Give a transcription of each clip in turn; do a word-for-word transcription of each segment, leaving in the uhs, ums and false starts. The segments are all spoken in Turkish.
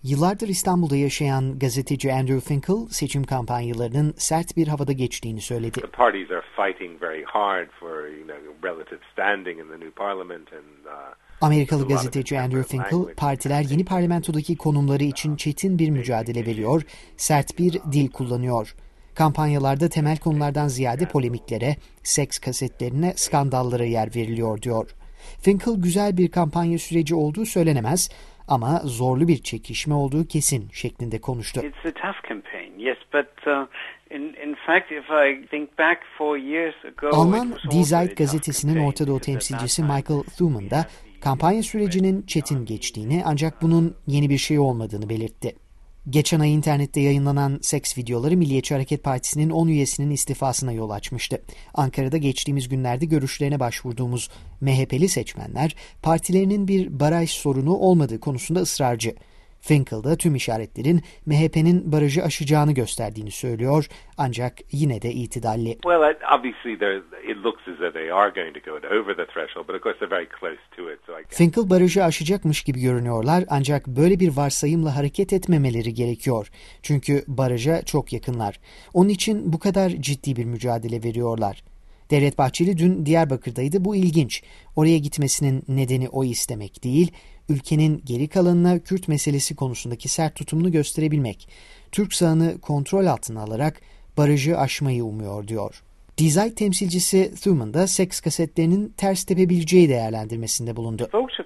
Yıllardır İstanbul'da yaşayan gazeteci Andrew Finkel, seçim kampanyalarının sert bir havada geçtiğini söyledi. Amerikalı gazeteci Andrew Finkel, partiler yeni parlamentodaki konumları için çetin bir mücadele veriyor, sert bir dil kullanıyor. Kampanyalarda temel konulardan ziyade polemiklere, seks kasetlerine, skandallara yer veriliyor diyor. Finkel, güzel bir kampanya süreci olduğu söylenemez ama zorlu bir çekişme olduğu kesin şeklinde konuştu. Alman Die Zeit gazetesinin Orta Doğu temsilcisi Michael Thuman da kampanya sürecinin çetin geçtiğini ancak bunun yeni bir şey olmadığını belirtti. Geçen ay internette yayınlanan seks videoları Milliyetçi Hareket Partisi'nin on üyesinin istifasına yol açmıştı. Ankara'da geçtiğimiz günlerde görüşlerine başvurduğumuz M H P'li seçmenler partilerinin bir baraj sorunu olmadığı konusunda ısrarcı. Finkel da tüm işaretlerin M H P'nin barajı aşacağını gösterdiğini söylüyor ancak yine de itidalli. Finkel barajı aşacakmış gibi görünüyorlar ancak böyle bir varsayımla hareket etmemeleri gerekiyor. Çünkü baraja çok yakınlar. Onun için bu kadar ciddi bir mücadele veriyorlar. Devlet Bahçeli dün Diyarbakır'daydı. Bu ilginç. Oraya gitmesinin nedeni o istemek değil, ülkenin geri kalanına Kürt meselesi konusundaki sert tutumunu gösterebilmek. Türk sağını kontrol altına alarak barajı aşmayı umuyor diyor. Die Zeit temsilcisi Thuman da seks kasetlerinin ters tepebileceği değerlendirmesinde bulundu.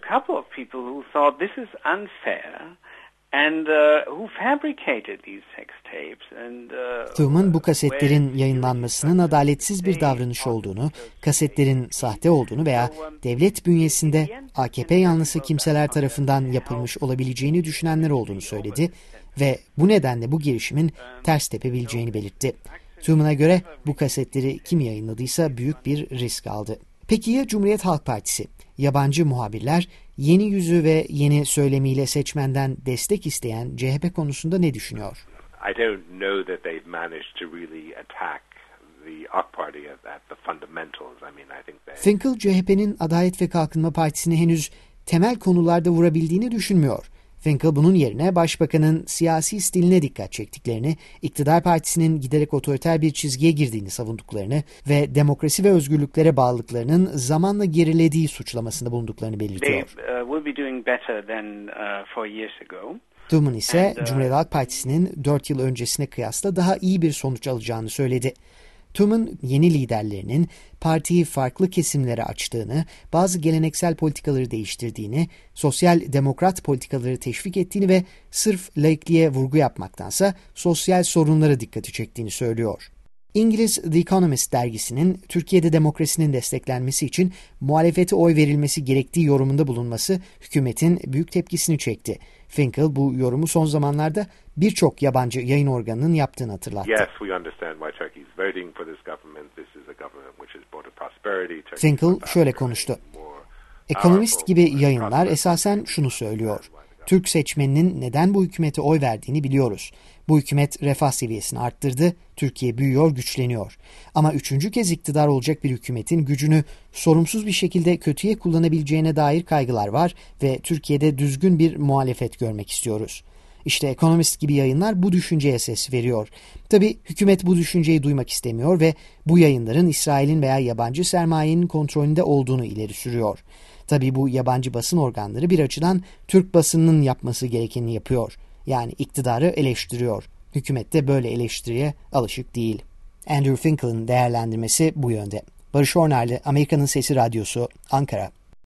Thuman bu kasetlerin yayınlanmasının adaletsiz bir davranış olduğunu, kasetlerin sahte olduğunu veya devlet bünyesinde A K P yanlısı kimseler tarafından yapılmış olabileceğini düşünenler olduğunu söyledi ve bu nedenle bu girişimin ters tepebileceğini belirtti. Thuman'a göre bu kasetleri kim yayınladıysa büyük bir risk aldı. Peki ya Cumhuriyet Halk Partisi? Yabancı muhabirler yeni yüzü ve yeni söylemiyle seçmenden destek isteyen C H P konusunda ne düşünüyor? I don't know that they've managed to really attack the A K Party at the fundamentals. I mean, I think they... Finkel, C H P'nin Adalet ve Kalkınma Partisi'ni henüz temel konularda vurabildiğini düşünmüyor. Finkel bunun yerine başbakanın siyasi stiline dikkat çektiklerini, iktidar partisinin giderek otoriter bir çizgiye girdiğini savunduklarını ve demokrasi ve özgürlüklere bağlılıklarının zamanla gerilediği suçlamasında bulunduklarını belirtiyor. Thuman ise Cumhuriyet Halk Partisi'nin dört yıl öncesine kıyasla daha iyi bir sonuç alacağını söyledi. Thuman, yeni liderlerinin partiyi farklı kesimlere açtığını, bazı geleneksel politikaları değiştirdiğini, sosyal demokrat politikaları teşvik ettiğini ve sırf laikliğe vurgu yapmaktansa sosyal sorunlara dikkati çektiğini söylüyor. İngiliz The Economist dergisinin Türkiye'de demokrasinin desteklenmesi için muhalefete oy verilmesi gerektiği yorumunda bulunması hükümetin büyük tepkisini çekti. Finkel bu yorumu son zamanlarda birçok yabancı yayın organının yaptığını hatırlattı. Finkel şöyle konuştu. Ekonomist gibi yayınlar esasen şunu söylüyor. Türk seçmeninin neden bu hükümete oy verdiğini biliyoruz. Bu hükümet refah seviyesini arttırdı, Türkiye büyüyor, güçleniyor. Ama üçüncü kez iktidar olacak bir hükümetin gücünü sorumsuz bir şekilde kötüye kullanabileceğine dair kaygılar var ve Türkiye'de düzgün bir muhalefet görmek istiyoruz. İşte Ekonomist gibi yayınlar bu düşünceye ses veriyor. Tabii hükümet bu düşünceyi duymak istemiyor ve bu yayınların İsrail'in veya yabancı sermayenin kontrolünde olduğunu ileri sürüyor. Tabii bu yabancı basın organları bir açıdan Türk basınının yapması gerekeni yapıyor. Yani iktidarı eleştiriyor. Hükümet de böyle eleştiriye alışık değil. Andrew Finkel'ın değerlendirmesi bu yönde. Barış Orner'le Amerika'nın Sesi Radyosu, Ankara.